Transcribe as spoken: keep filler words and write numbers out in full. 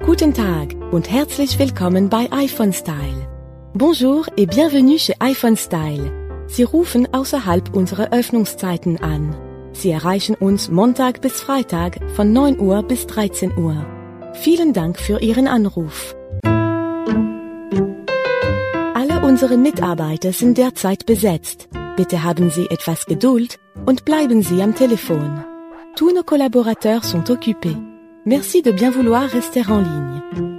Guten Tag und herzlich willkommen bei iPhone Style. Bonjour et bienvenue chez iPhone Style. Sie rufen außerhalb unserer Öffnungszeiten an. Sie erreichen uns Montag bis Freitag von neun Uhr bis dreizehn Uhr. Vielen Dank für Ihren Anruf. Alle unsere Mitarbeiter sind derzeit besetzt. Bitte haben Sie etwas Geduld und bleiben Sie am Telefon. Tous nos collaborateurs sont occupés. Merci de bien vouloir rester en ligne.